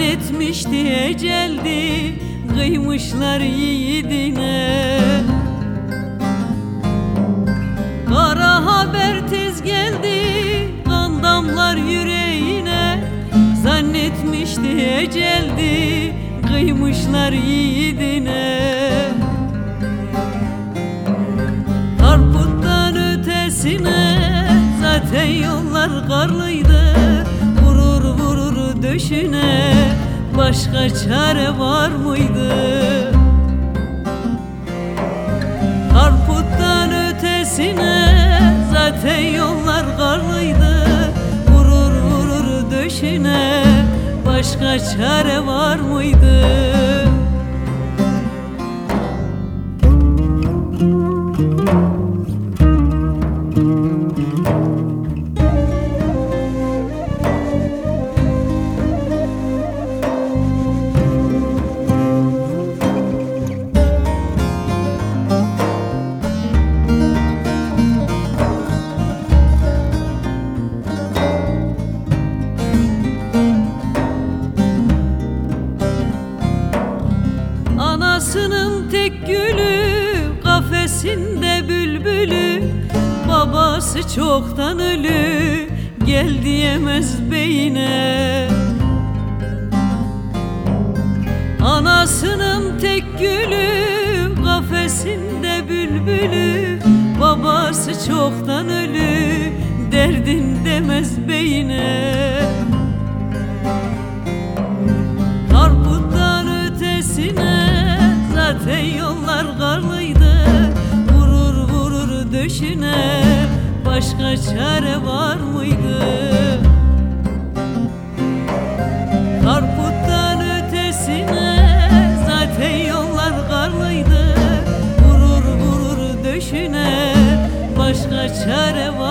Zannetmişti eceldi, kıymışlar yiğidine. Kara haber tez geldi, kan damlar yüreğine. Zannetmişti eceldi, kıymışlar yiğidine. Harputtan ötesine zaten yollar karlıydı. Vurur vurur döşüne, başka çare var mıydı? Harputtan ötesine zaten yollar karlıydı. Vurur vurur döşüne, başka çare var mıydı? Anasının tek gülü, kafesinde bülbülü. Babası çoktan ölü, gel diyemez beyine. Anasının tek gülü, kafesinde bülbülü. Babası çoktan ölü, derdin demez beyine. Harputtan ötesine zaten yollar karlıydı. Vurur vurur döşüne, başka çare var mıydı? Harputtan ötesine zaten yollar karlıydı. Vurur vurur döşüne, başka çare var